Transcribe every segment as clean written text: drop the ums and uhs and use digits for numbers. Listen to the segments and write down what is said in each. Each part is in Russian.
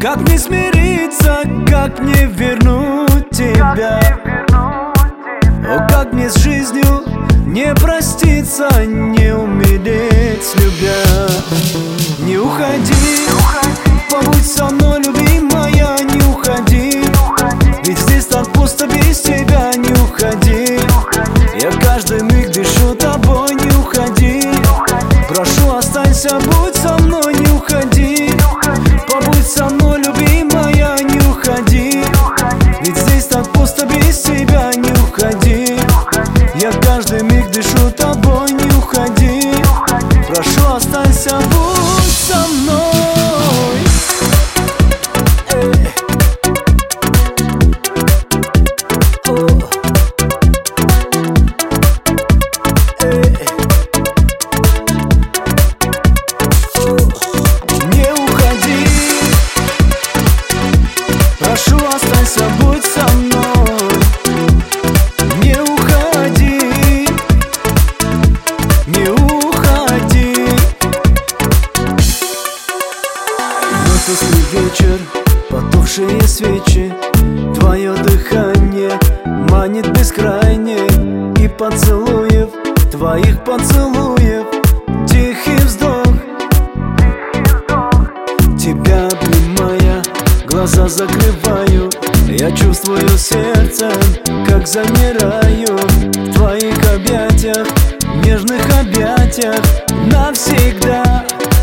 Как не смириться, как не вернуть тебя? О, как мне с жизнью не проститься, не умереть, любя. Не уходи, побудь со мной, любимая, не уходи. Ведь здесь так пусто без тебя, не уходи. Я каждый миг дышу тобой, не уходи. Прошу, останься, будь со мной, не уходи. Побудь со мной, любимая, не уходи. Ведь здесь так пусто без тебя, не уходи. Я каждый миг дышу тобой, не уходи. Прошу, останься, будь со мной. Прошу, останься, будь со мной. Не уходи, не уходи. Вновь тусклый вечер, потухшие свечи. Твое дыхание манит бескрайне. И поцелуев, твоих поцелуев, тихий вздох. Тебя обнимая, глаза закрываю. Я чувствую сердцем, как замираю в твоих объятиях, нежных объятиях навсегда.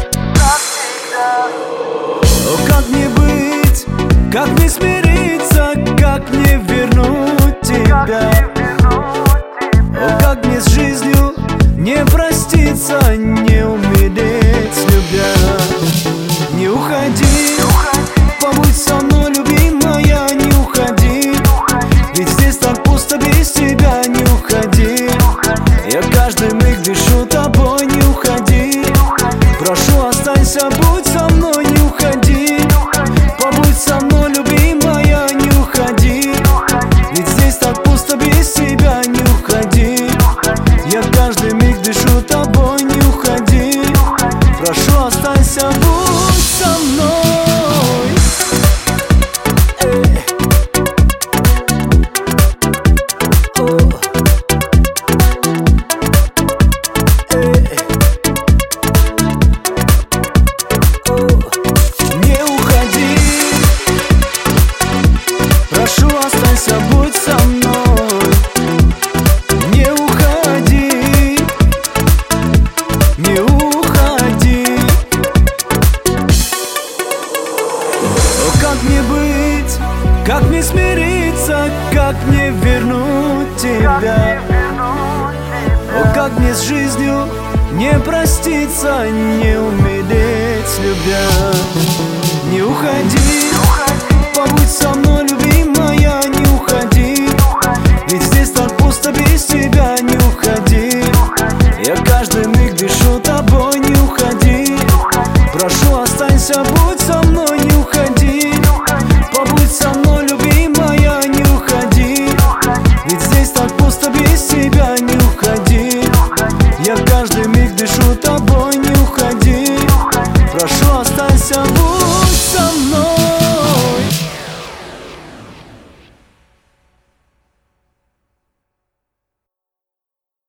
О, как не быть, как не смириться, как не вернуть тебя? О, как мне с жизнью не проститься, не умереть, любя. Не уходи, побудь со мной, любимая, не уходи. Ведь здесь так пусто без тебя, не уходи. Я каждый миг дышу тобой, не уходи. Прошу, останься, будь со мной, не уходи. Побудь со мной, любимая, не уходи. Ведь здесь так пусто без тебя, не уходи. Я каждый миг дышу тобой, не уходи. Прошу, останься, будь со мной. Прошу, останься, будь со мной. Не уходи, не уходи. О, как мне быть, как не смириться, как не вернуть тебя? О, как мне с жизнью не проститься, не умереть, любя. Не уходи, побудь со мной, любимая, не уходи. Ведь здесь так пусто без тебя, не уходи. Я каждый миг дышу тобой, не уходи. Прошу, останься, будь со мной, не уходи. Побудь со мной, любимая, не уходи. Ведь здесь так пусто без тебя, не уходи. Я каждый миг дышу тобой.